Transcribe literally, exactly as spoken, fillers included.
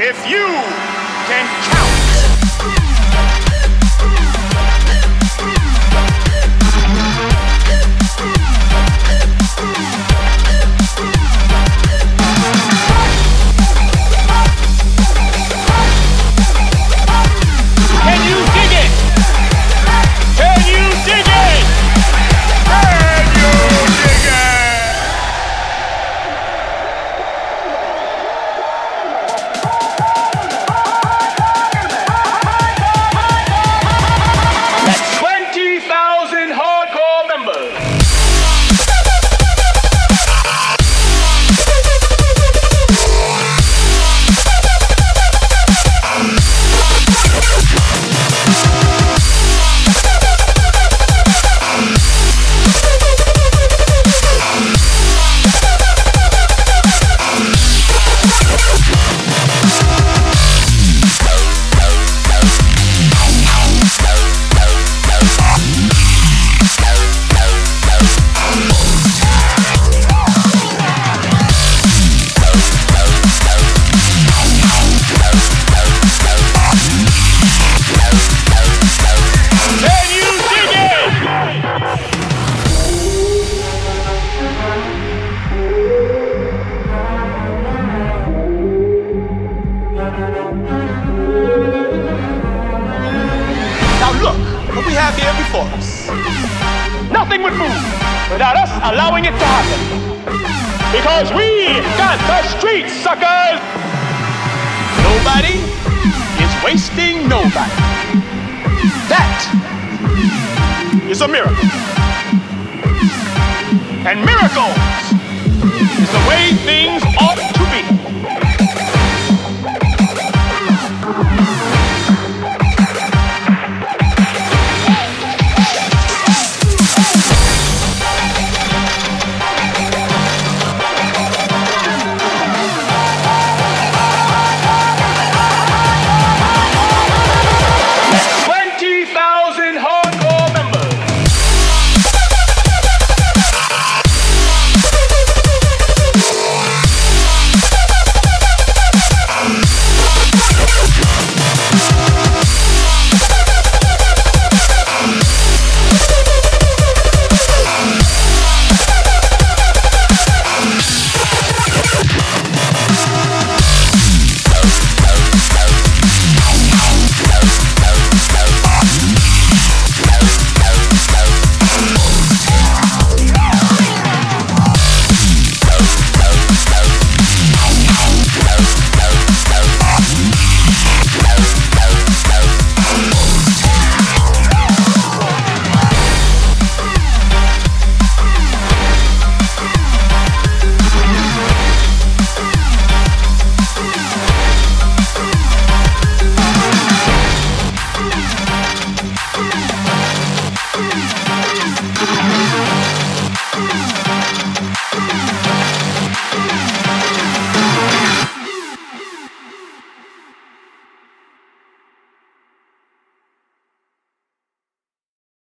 If you can count. Can you dig it? Can you dig it? Can you dig it? That's twenty thousand hardcore members. What we have here before us, nothing would move without us allowing it to happen. Because we got the streets, suckers! Nobody is wasting nobody. That is a miracle. And miracles is the way things ought